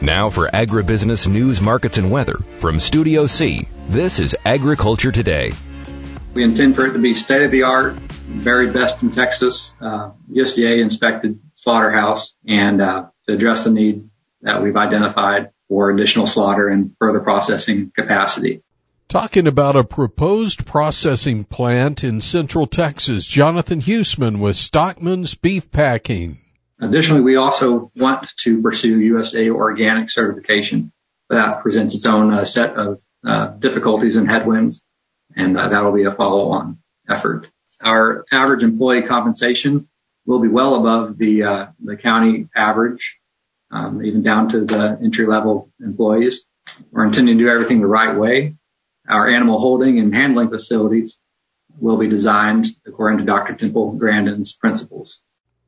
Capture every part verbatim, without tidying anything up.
Now for agribusiness news, markets, and weather from Studio C, this is Agriculture Today. We intend for it to be state-of-the-art, very best in Texas, uh, U S D A-inspected slaughterhouse, and uh, to address the need that we've identified for additional slaughter and further processing capacity. Talking about a proposed processing plant in Central Texas, Jonathan Huseman with Stockman's Beef Packing. Additionally, we also want to pursue U S D A organic certification. That presents its own uh, set of uh, difficulties and headwinds, and uh, that will be a follow-on effort. Our average employee compensation will be well above the uh, the county average, um, even down to the entry-level employees. We're intending to do everything the right way. Our animal holding and handling facilities will be designed according to Doctor Temple Grandin's principles.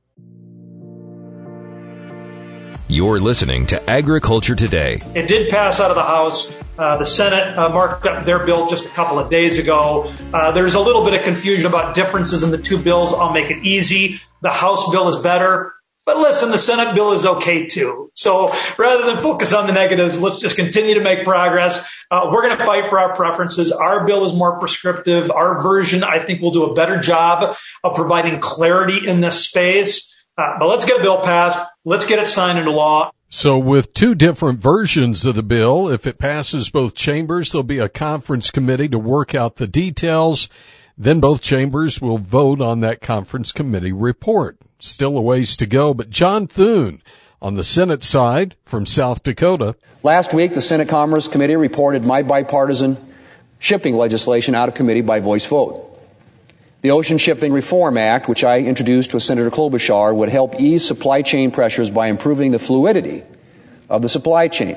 You're listening to Agriculture Today. It did pass out of the House. Uh, the Senate uh, marked up their bill just a couple of days ago. Uh, there's a little bit of confusion about differences in the two bills. I'll make it easy. The House bill is better. But listen, the Senate bill is okay too. So rather than focus on the negatives, let's just continue to make progress. Uh, we're going to fight for our preferences. Our bill is more prescriptive. Our version, I think, will do a better job of providing clarity in this space. Uh, but let's get a bill passed. Let's get it signed into law. So with two different versions of the bill, if it passes both chambers, there'll be a conference committee to work out the details. Then both chambers will vote on that conference committee report. Still a ways to go, but John Thune on the Senate side from South Dakota. Last week, the Senate Commerce Committee reported my bipartisan shipping legislation out of committee by voice vote. The Ocean Shipping Reform Act, which I introduced with Senator Klobuchar, would help ease supply chain pressures by improving the fluidity of the supply chain.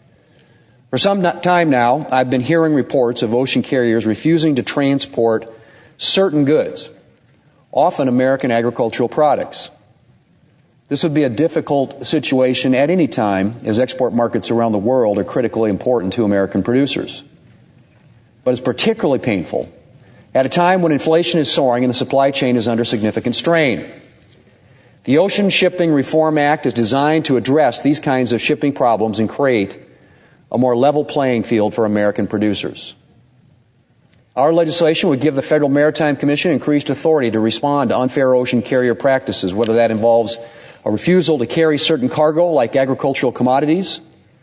For some time now, I've been hearing reports of ocean carriers refusing to transport certain goods, often American agricultural products. This would be a difficult situation at any time, as export markets around the world are critically important to American producers. But it's particularly painful at a time when inflation is soaring and the supply chain is under significant strain. The Ocean Shipping Reform Act is designed to address these kinds of shipping problems and create a more level playing field for American producers. Our legislation would give the Federal Maritime Commission increased authority to respond to unfair ocean carrier practices, whether that involves a refusal to carry certain cargo like agricultural commodities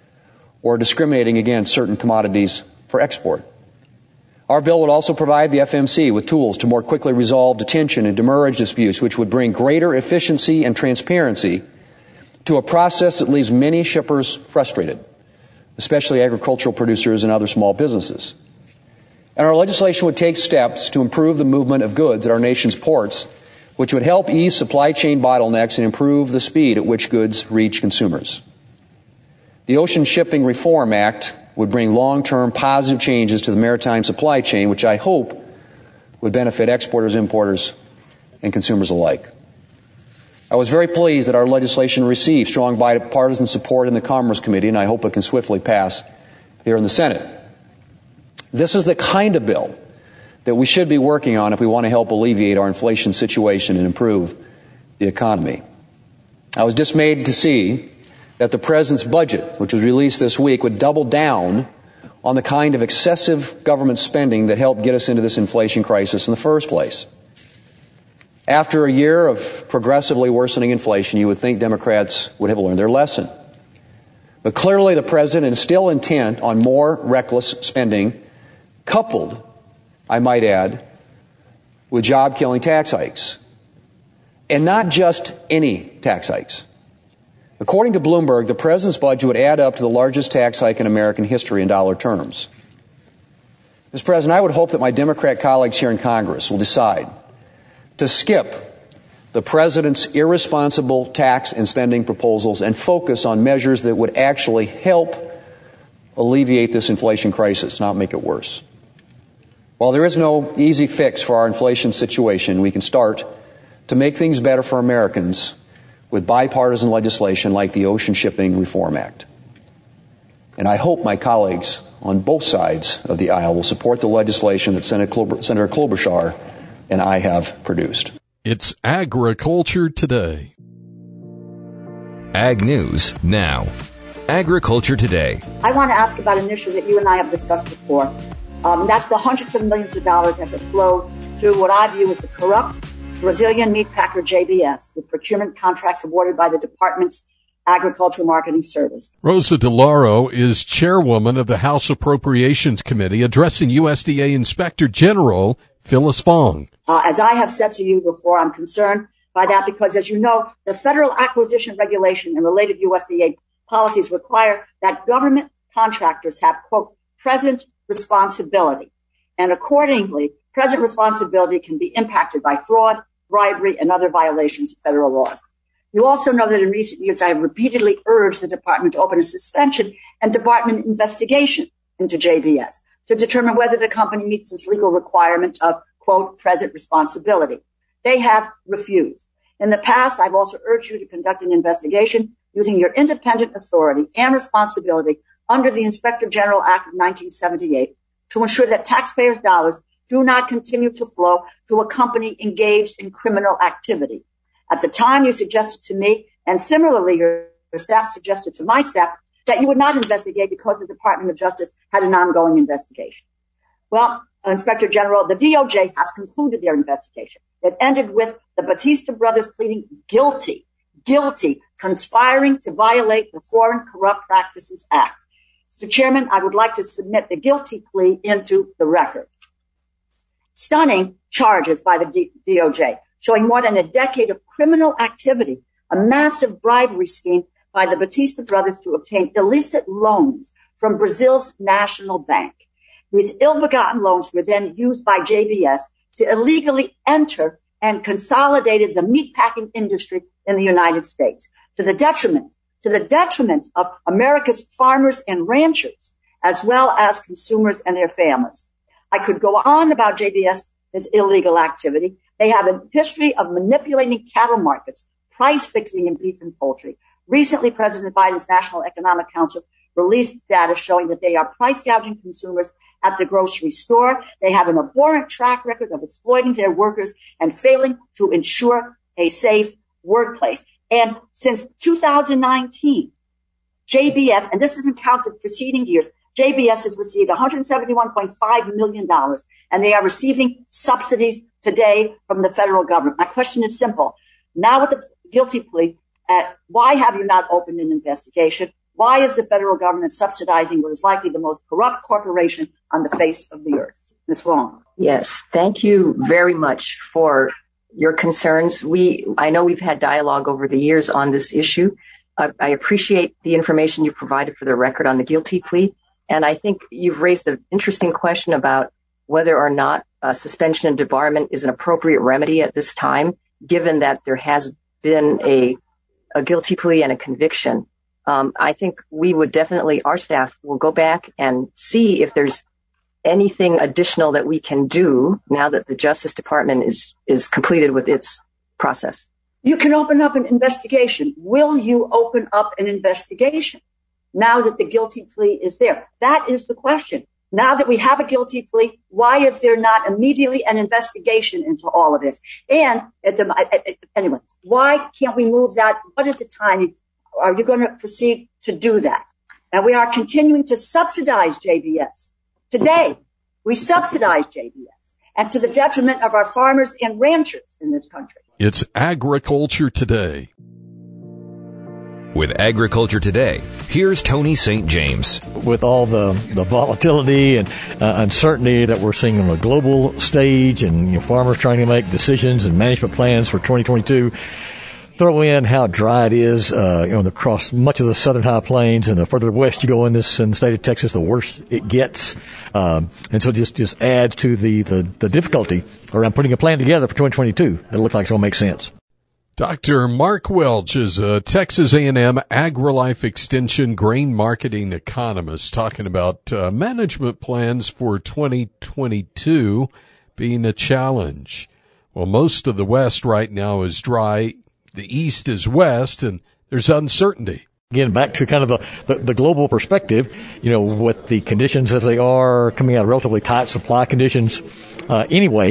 or discriminating against certain commodities for export. Our bill would also provide the F M C with tools to more quickly resolve detention and demurrage disputes, which would bring greater efficiency and transparency to a process that leaves many shippers frustrated, especially agricultural producers and other small businesses. And our legislation would take steps to improve the movement of goods at our nation's ports, which would help ease supply chain bottlenecks and improve the speed at which goods reach consumers. The Ocean Shipping Reform Act would bring long-term positive changes to the maritime supply chain, which I hope would benefit exporters, importers, and consumers alike. I was very pleased that our legislation received strong bipartisan support in the Commerce Committee, and I hope it can swiftly pass here in the Senate. This is the kind of bill that we should be working on if we want to help alleviate our inflation situation and improve the economy. I was dismayed to see that the President's budget, which was released this week, would double down on the kind of excessive government spending that helped get us into this inflation crisis in the first place. After a year of progressively worsening inflation, you would think Democrats would have learned their lesson. But clearly the President is still intent on more reckless spending, coupled, I might add, with job-killing tax hikes. And not just any tax hikes. According to Bloomberg, the President's budget would add up to the largest tax hike in American history in dollar terms. Mister President, I would hope that my Democrat colleagues here in Congress will decide to skip the President's irresponsible tax and spending proposals and focus on measures that would actually help alleviate this inflation crisis, not make it worse. While there is no easy fix for our inflation situation, we can start to make things better for Americans with bipartisan legislation like the Ocean Shipping Reform Act. And I hope my colleagues on both sides of the aisle will support the legislation that Senator Klobuchar and I have produced. It's Agriculture Today. Ag News Now. Agriculture Today. I want to ask about an issue that you and I have discussed before. Um, that's the hundreds of millions of dollars that have flowed through what I view as the corrupt Brazilian meat packer J B S, with procurement contracts awarded by the department's Agricultural Marketing Service. Rosa DeLauro is chairwoman of the House Appropriations Committee, addressing U S D A Inspector General Phyllis Fong. Uh, as I have said to you before, I'm concerned by that because, as you know, the Federal Acquisition Regulation and related U S D A policies require that government contractors have, quote, present responsibility. And accordingly, present responsibility can be impacted by fraud, bribery, and other violations of federal laws. You also know that in recent years, I have repeatedly urged the department to open a suspension and department investigation into J B S to determine whether the company meets its legal requirement of, quote, present responsibility. They have refused. In the past, I've also urged you to conduct an investigation using your independent authority and responsibility under the Inspector General Act of nineteen seventy-eight to ensure that taxpayers' dollars do not continue to flow to a company engaged in criminal activity. At the time, you suggested to me, and similarly, your staff suggested to my staff, that you would not investigate because the Department of Justice had an ongoing investigation. Well, Inspector General, the D O J has concluded their investigation. It ended with the Batista brothers pleading guilty, guilty, conspiring to violate the Foreign Corrupt Practices Act. Mister Chairman, I would like to submit the guilty plea into the record. Stunning charges by the D- DOJ, showing more than a decade of criminal activity, a massive bribery scheme by the Batista brothers to obtain illicit loans from Brazil's national bank. These ill-begotten loans were then used by J B S to illegally enter and consolidated the meatpacking industry in the United States to the detriment, to the detriment of America's farmers and ranchers, as well as consumers and their families. I could go on about J B S, this illegal activity. They have a history of manipulating cattle markets, price fixing in beef and poultry. Recently, President Biden's National Economic Council released data showing that they are price gouging consumers at the grocery store. They have an abhorrent track record of exploiting their workers and failing to ensure a safe workplace. And since two thousand nineteen, J B S, and this isn't counted preceding years, J B S has received one hundred seventy-one point five million dollars, and they are receiving subsidies today from the federal government. My question is simple. Now with the guilty plea, uh, why have you not opened an investigation? Why is the federal government subsidizing what is likely the most corrupt corporation on the face of the earth? Miz Wong. Yes, thank you very much for your concerns. We, I know we've had dialogue over the years on this issue. I, I appreciate the information you've provided for the record on the guilty plea. And I think you've raised an interesting question about whether or not uh, suspension and debarment is an appropriate remedy at this time, given that there has been a, a guilty plea and a conviction. Um, I think we would definitely, our staff will go back and see if there's anything additional that we can do now that the Justice Department is, is completed with its process. You can open up an investigation. Will you open up an investigation now that the guilty plea is there? That is the question. Now that we have a guilty plea, why is there not immediately an investigation into all of this? And at the, anyway, why can't we move that? What is the timing? Are you going to proceed to do that? And we are continuing to subsidize J B S. Today, we subsidize J B S, and to the detriment of our farmers and ranchers in this country. It's Agriculture Today. With Agriculture Today, here's Tony Saint James. With all the, the volatility and uh, uncertainty that we're seeing on a global stage, and you know, farmers trying to make decisions and management plans for twenty twenty-two, throw in how dry it is, uh, you know, across much of the southern high plains, and the further west you go in this in the state of Texas, the worse it gets. Um, and so it just, just adds to the, the, the difficulty around putting a plan together for twenty twenty-two that looks like it's going to make sense. Doctor Mark Welch is a Texas A and M AgriLife Extension grain marketing economist talking about uh, management plans for twenty twenty-two being a challenge. Well, most of the West right now is dry. The East is West, and there's uncertainty. Again, back to kind of the, the, the global perspective, you know, with the conditions as they are coming out of relatively tight supply conditions uh, anyway,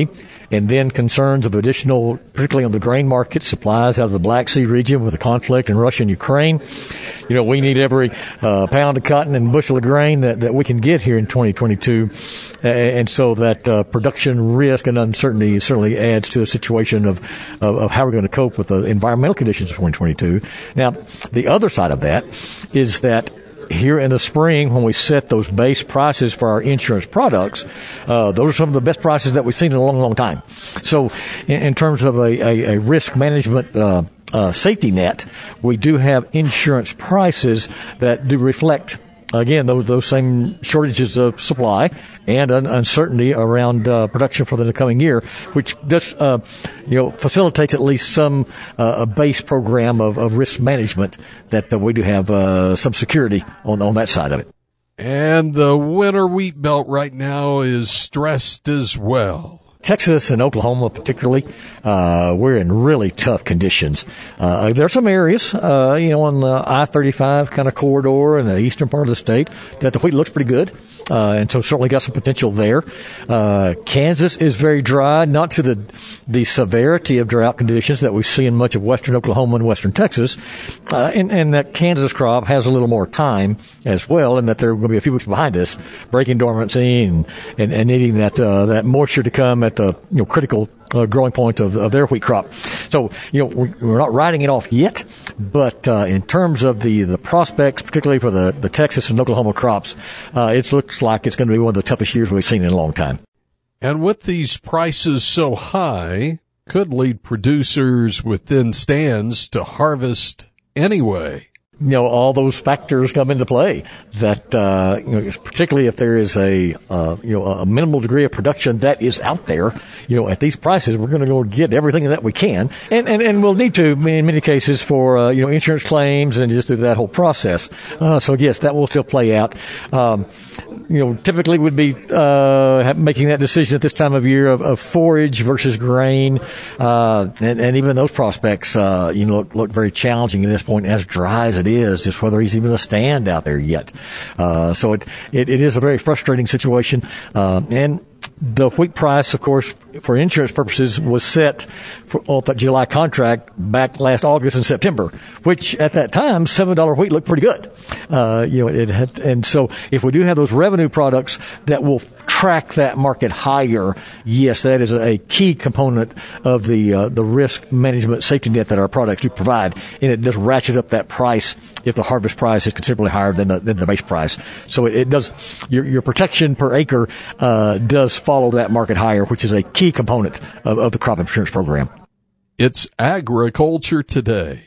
and then concerns of additional, particularly on the grain market, supplies out of the Black Sea region with the conflict in Russia and Ukraine. You know, we need every uh, pound of cotton and bushel of grain that, that we can get here in twenty twenty-two. Uh, and so that uh, production risk and uncertainty certainly adds to a situation of, of, of how we're going to cope with the environmental conditions of twenty twenty-two. Now, the other side of that is that here in the spring, when we set those base prices for our insurance products, uh, those are some of the best prices that we've seen in a long, long time. So in, in terms of a, a, a risk management uh, uh, safety net, we do have insurance prices that do reflect, again, those those same shortages of supply and un- uncertainty around uh, production for the coming year, which does, uh, you know, facilitates at least some uh, a base program of, of risk management that uh, we do have uh, some security on on that side of it. And the winter wheat belt right now is stressed as well. Texas and Oklahoma particularly, uh, we're in really tough conditions. Uh, there are some areas, uh, you know, on the I thirty-five kind of corridor in the eastern part of the state that the wheat looks pretty good. Uh, and so certainly got some potential there. Uh, Kansas is very dry, not to the, the severity of drought conditions that we see in much of western Oklahoma and western Texas. Uh, and, and that Kansas crop has a little more time as well, and that they're going to be a few weeks behind us, breaking dormancy and, and, and needing that, uh, that moisture to come at the, you know, critical Uh, growing point of, of their wheat crop. So, you know, we're, we're not writing it off yet, but uh, in terms of the, the prospects, particularly for the, the Texas and Oklahoma crops, uh, it looks like it's going to be one of the toughest years we've seen in a long time. And with these prices so high, could lead producers with thin stands to harvest anyway. You know, all those factors come into play that, uh, you know, particularly if there is a, uh, you know, a minimal degree of production that is out there, you know, at these prices, we're going to go get everything that we can. And, and, and we'll need to in many cases for, uh, you know, insurance claims and just through that whole process. Uh, so yes, that will still play out. Um, you know, typically would be, uh, making that decision at this time of year of, of forage versus grain. Uh, and, and even those prospects, uh, you know, look, look very challenging at this point, as dry as it is, just whether he's even a stand out there yet. Uh, so it, it, it is a very frustrating situation. Uh, and the wheat price, of course, for insurance purposes was set for on that July contract back last August and September, which at that time, seven dollars wheat looked pretty good. Uh, you know, it had, and so if we do have those revenue products that will track that market higher, yes, that is a key component of the, uh, the risk management safety net that our products do provide. And it does ratchet up that price if the harvest price is considerably higher than the, than the base price. So it, it does, your, your protection per acre, uh, does follow that market higher, which is a key component of, of the crop insurance program. It's Agriculture Today.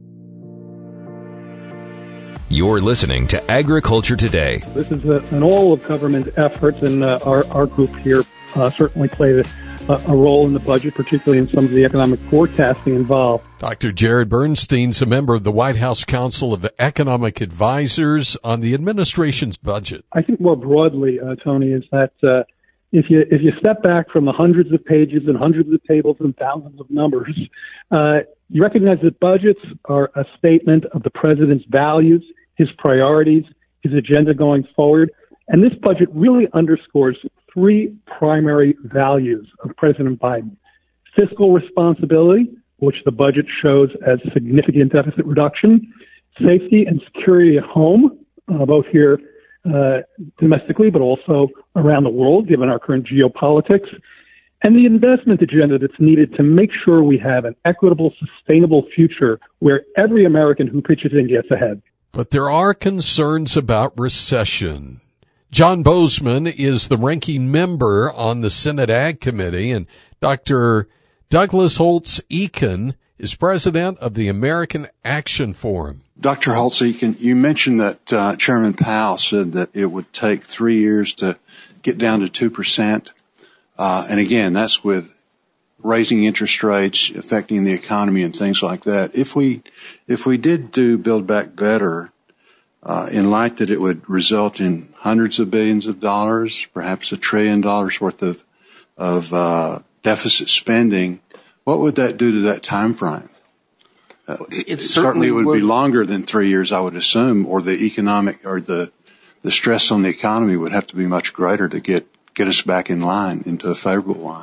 You're listening to Agriculture Today. This is a, an all-of-government effort, and uh, our, our group here uh, certainly played a, a role in the budget, particularly in some of the economic forecasting involved. Doctor Jared Bernstein's a member of the White House Council of Economic Advisors on the administration's budget. I think more broadly, uh, Tony, is that uh, if you if you step back from the hundreds of pages and hundreds of tables and thousands of numbers, uh, you recognize that budgets are a statement of the president's values, his priorities, his agenda going forward. And this budget really underscores three primary values of President Biden: fiscal responsibility, which the budget shows as significant deficit reduction; safety and security at home, uh, both here uh, domestically, but also around the world, given our current geopolitics; and the investment agenda that's needed to make sure we have an equitable, sustainable future where every American who pitches in gets ahead. But there are concerns about recession. John Bozeman is the ranking member on the Senate Ag Committee, and Doctor Douglas Holtz-Eakin is president of the American Action Forum. Doctor Holtz-Eakin, you mentioned that uh, Chairman Powell said that it would take three years to get down to two percent. Uh, and again, that's with raising interest rates, affecting the economy and things like that. If we, if we did do Build Back Better, uh, in light that it would result in hundreds of billions of dollars, perhaps a trillion dollars worth of, of, uh, deficit spending, what would that do to that time frame? Uh, it, it certainly, certainly would, would be longer than three years, I would assume, or the economic or the, the stress on the economy would have to be much greater to get, get us back in line, into a favorable line.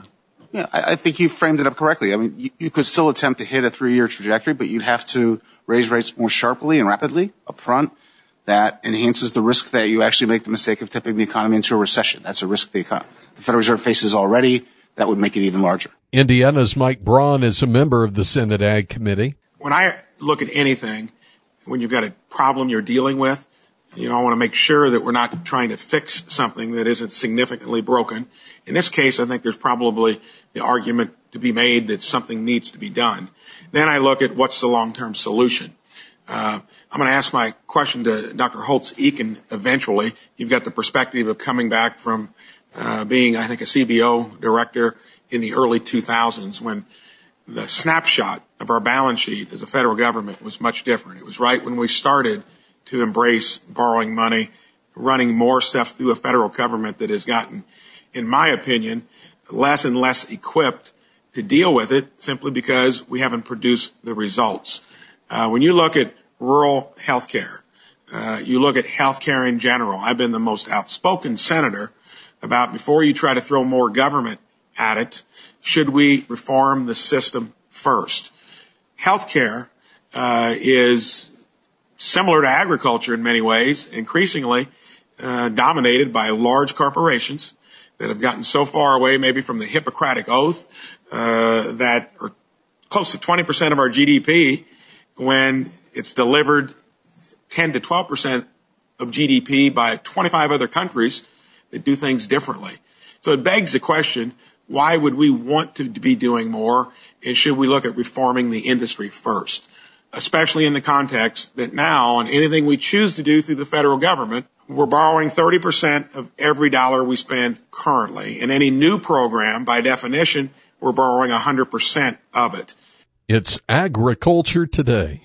Yeah, I, I think you framed it up correctly. I mean, you, you could still attempt to hit a three-year trajectory, but you'd have to raise rates more sharply and rapidly up front. That enhances the risk that you actually make the mistake of tipping the economy into a recession. That's a risk the, econ- the Federal Reserve faces already. That would make it even larger. Indiana's Mike Braun is a member of the Senate Ag Committee. When I look at anything, when you've got a problem you're dealing with, you know, I want to make sure that we're not trying to fix something that isn't significantly broken. In this case, I think there's probably the argument to be made that something needs to be done. Then I look at what's the long-term solution. Uh, I'm going to ask my question to Doctor Holtz-Eakin eventually. You've got the perspective of coming back from uh, being, I think, a C B O director in the early two thousands when the snapshot of our balance sheet as a federal government was much different. It was right when we started to embrace borrowing money, running more stuff through a federal government that has gotten, in my opinion, less and less equipped to deal with it simply because we haven't produced the results. Uh, when you look at rural health care, uh, you look at health care in general, I've been the most outspoken senator about before you try to throw more government at it, should we reform the system first? Health care uh, is similar to agriculture in many ways, increasingly uh, dominated by large corporations that have gotten so far away maybe from the Hippocratic Oath uh, that are close to twenty percent of our G D P when it's delivered ten to twelve percent of G D P by twenty-five other countries that do things differently. So it begs the question, why would we want to be doing more, and should we look at reforming the industry first, especially in the context that now on anything we choose to do through the federal government, we're borrowing thirty percent of every dollar we spend currently. In any new program, by definition, we're borrowing one hundred percent of it. It's Agriculture Today.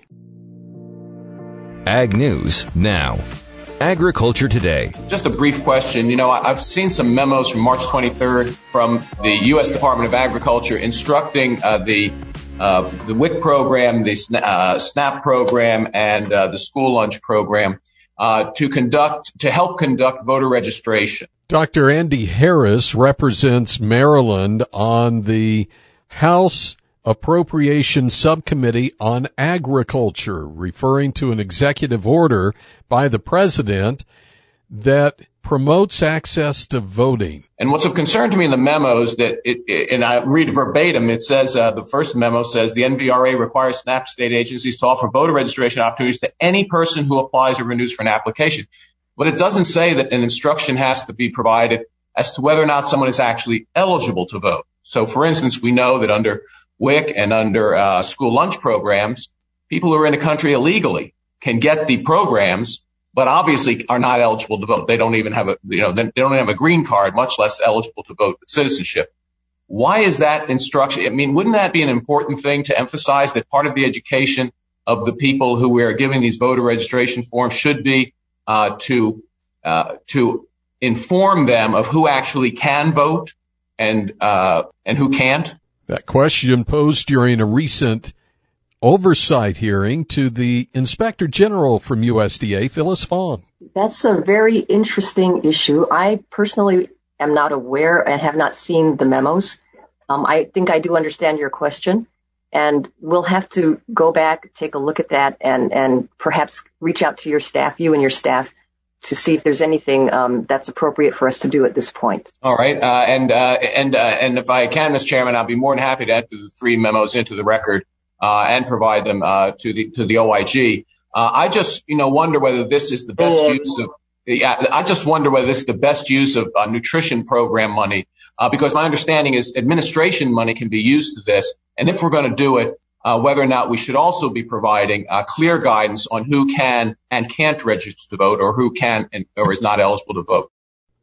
Ag News Now. Agriculture Today. Just a brief question. You know, I've seen some memos from March twenty-third from the U S Department of Agriculture instructing uh, the uh, the W I C program, the uh, SNAP program, and uh, the school lunch program uh, to conduct, to help conduct voter registration. Doctor Andy Harris represents Maryland on the House Appropriation Subcommittee on Agriculture, referring to an executive order by the president that promotes access to voting. And what's of concern to me in the memo is that, it, it, and I read verbatim, it says, uh, the first memo says the N V R A requires SNAP state agencies to offer voter registration opportunities to any person who applies or renews for an application. But it doesn't say that an instruction has to be provided as to whether or not someone is actually eligible to vote. So, for instance, we know that under W I C and under uh, school lunch programs, people who are in the country illegally can get the programs, but obviously are not eligible to vote. They don't even have a, you know, they don't have a green card, much less eligible to vote with citizenship. Why is that instruction? I mean, wouldn't that be an important thing to emphasize, that part of the education of the people who we are giving these voter registration forms should be uh, to uh, to inform them of who actually can vote and uh, and who can't? That question posed during a recent oversight hearing to the Inspector General from U S D A, Phyllis Fong. That's a very interesting issue. I personally am not aware and have not seen the memos. Um, I think I do understand your question, and we'll have to go back, take a look at that, and, and perhaps reach out to your staff, you and your staff, to see if there's anything um, that's appropriate for us to do at this point. All right, uh, and uh, and uh, and if I can, Mister Chairman, I'll be more than happy to enter the three memos into the record uh, and provide them uh, to the to the O I G. Uh, I just, you know, wonder whether this is the best oh, use of. Yeah, I just wonder whether this is the best use of uh, nutrition program money, uh, because my understanding is administration money can be used to this, and if we're going to do it, Uh, whether or not we should also be providing uh, clear guidance on who can and can't register to vote, or who can and, or is not eligible to vote.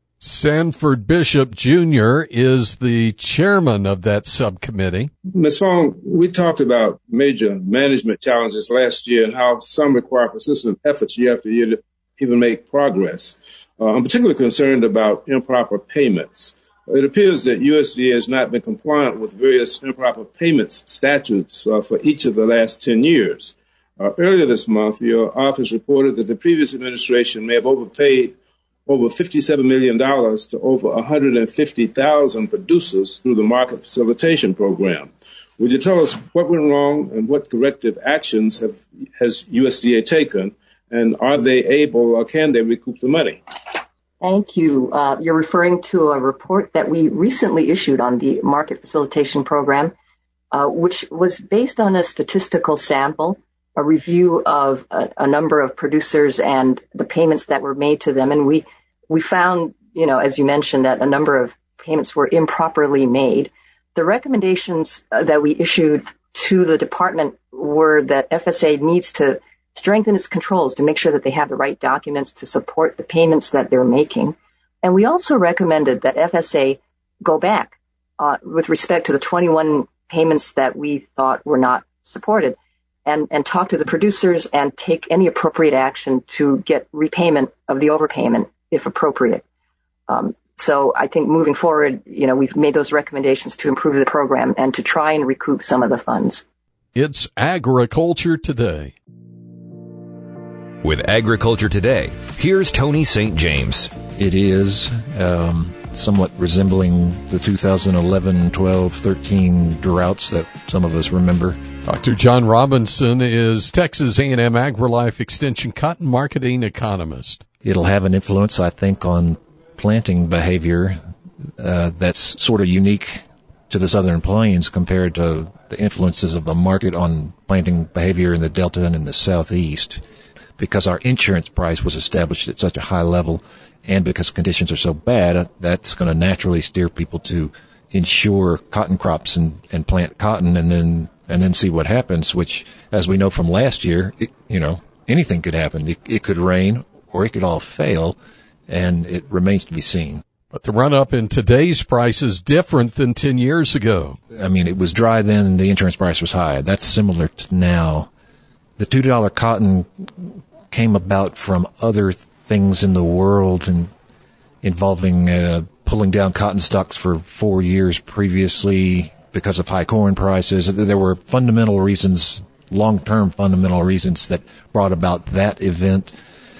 Sanford Bishop Junior is the chairman of that subcommittee. Miz Fong, we talked about major management challenges last year and how some require persistent efforts year after year to even make progress. Uh, I'm particularly concerned about improper payments. It appears that U S D A has not been compliant with various improper payments statutes uh, for each of the last ten years. Uh, earlier this month, your office reported that the previous administration may have overpaid over fifty-seven million dollars to over one hundred fifty thousand producers through the market facilitation program. Would you tell us what went wrong and what corrective actions have has U S D A taken, and are they able or can they recoup the money? Thank you. Uh, you're referring to a report that we recently issued on the market facilitation program, uh, which was based on a statistical sample, a review of a, a number of producers and the payments that were made to them. And we, we found, you know, as you mentioned, that a number of payments were improperly made. The recommendations uh, that we issued to the department were that F S A needs to strengthen its controls to make sure that they have the right documents to support the payments that they're making. And we also recommended that F S A go back uh, with respect to the twenty-one payments that we thought were not supported and, and talk to the producers and take any appropriate action to get repayment of the overpayment if appropriate. Um, so I think moving forward, you know, we've made those recommendations to improve the program and to try and recoup some of the funds. It's Agriculture Today. With Agriculture Today, here's Tony Saint James. It is um, somewhat resembling the two thousand eleven, twelve, thirteen droughts that some of us remember. Doctor John Robinson is Texas A and M AgriLife Extension cotton marketing economist. It'll have an influence, I think, on planting behavior uh, that's sort of unique to the Southern Plains compared to the influences of the market on planting behavior in the Delta and in the Southeast. Because our insurance price was established at such a high level, and because conditions are so bad, that's going to naturally steer people to insure cotton crops and, and plant cotton, and then and then see what happens. Which, as we know from last year, it, you know, anything could happen. It, it could rain, or it could all fail, and it remains to be seen. But the run-up in today's price is different than ten years ago. I mean, it was dry then, and the insurance price was high. That's similar to now. The two dollar cotton came about from other things in the world and involving uh, pulling down cotton stocks for four years previously because of high corn prices. There were fundamental reasons, long-term fundamental reasons that brought about that event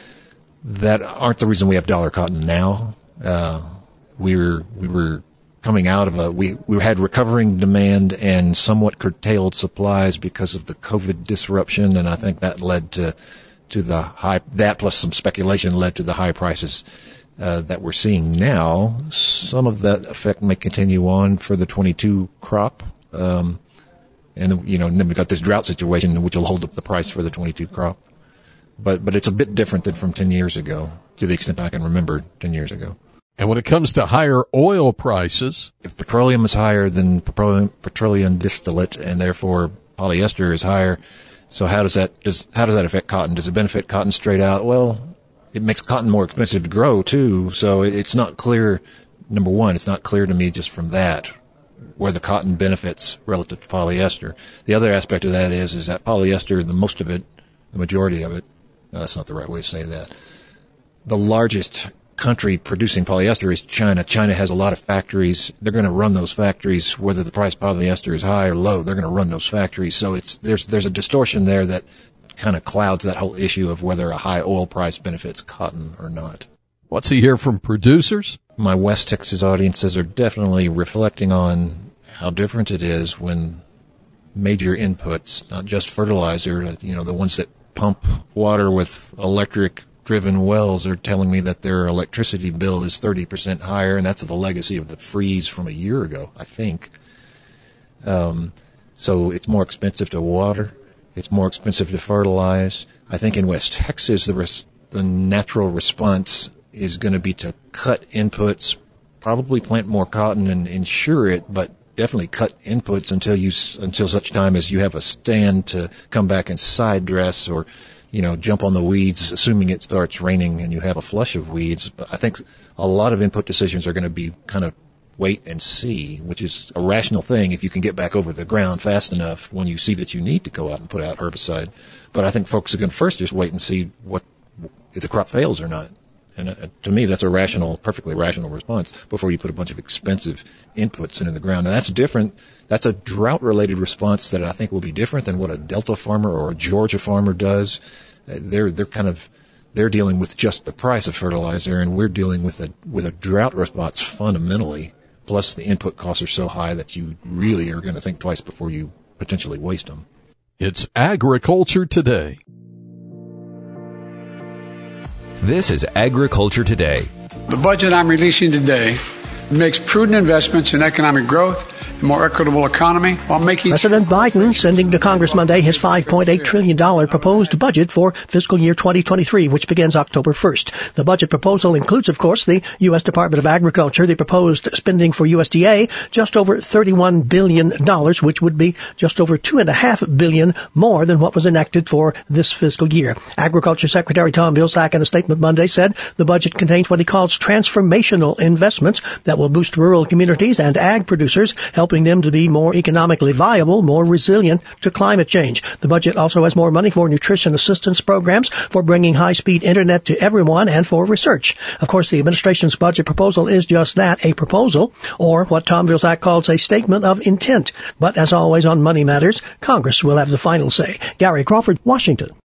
that aren't the reason we have dollar cotton now. Uh, we were, we were coming out of a, we, we had recovering demand and somewhat curtailed supplies because of the COVID disruption, and I think that led to to the high, that plus some speculation led to the high prices uh, that we're seeing now. Some of that effect may continue on for the twenty-two crop. Um, and, you know, and then we've got this drought situation which will hold up the price for the twenty-two crop. But, but it's a bit different than from ten years ago, to the extent I can remember ten years ago. And when it comes to higher oil prices, if petroleum is higher than petroleum, petroleum distillate and therefore polyester is higher, so how does that does how does that affect cotton? Does it benefit cotton straight out? Well, it makes cotton more expensive to grow too. So it's not clear. Number one, it's not clear to me just from that where the cotton benefits relative to polyester. The other aspect of that is is that polyester, the most of it, the majority of it. No, that's not the right way to say that. The largest country producing polyester is China. China has a lot of factories. They're going to run those factories whether the price of polyester is high or low. They're going to run those factories. So it's there's there's a distortion there that kind of clouds that whole issue of whether a high oil price benefits cotton or not. What's he hear from producers? My West Texas audiences are definitely reflecting on how different it is when major inputs, not just fertilizer, you know, the ones that pump water with electric driven wells are telling me that their electricity bill is thirty percent higher, and that's the legacy of the freeze from a year ago, I think. Um, so it's more expensive to water. It's more expensive to fertilize. I think in West Texas, the res- the natural response is going to be to cut inputs, probably plant more cotton and insure it, but definitely cut inputs until you until such time as you have a stand to come back and side dress or, you know, jump on the weeds, assuming it starts raining and you have a flush of weeds. But I think a lot of input decisions are going to be kind of wait and see, which is a rational thing if you can get back over the ground fast enough when you see that you need to go out and put out herbicide. But I think folks are going to first just wait and see what if the crop fails or not. And uh, to me, that's a rational, perfectly rational response before you put a bunch of expensive inputs into the ground. And that's different. That's a drought-related response that I think will be different than what a Delta farmer or a Georgia farmer does. Uh, they're they're kind of they're dealing with just the price of fertilizer, and we're dealing with a with a drought response fundamentally. Plus, the input costs are so high that you really are going to think twice before you potentially waste them. It's Agriculture Today. This is Agriculture Today. The budget I'm releasing today makes prudent investments in economic growth, a more equitable economy, while making... President Biden sending to Congress Monday his five point eight trillion dollars proposed budget for fiscal year twenty twenty-three, which begins October first. The budget proposal includes, of course, the U S Department of Agriculture. The proposed spending for U S D A, just over thirty-one billion dollars, which would be just over two point five billion dollars more than what was enacted for this fiscal year. Agriculture Secretary Tom Vilsack in a statement Monday said the budget contains what he calls transformational investments that will boost rural communities and ag producers, helping them to be more economically viable, more resilient to climate change. The budget also has more money for nutrition assistance programs, for bringing high-speed internet to everyone, and for research. Of course, the administration's budget proposal is just that, a proposal, or what Tom Vilsack calls a statement of intent. But as always on money matters, Congress will have the final say. Gary Crawford, Washington.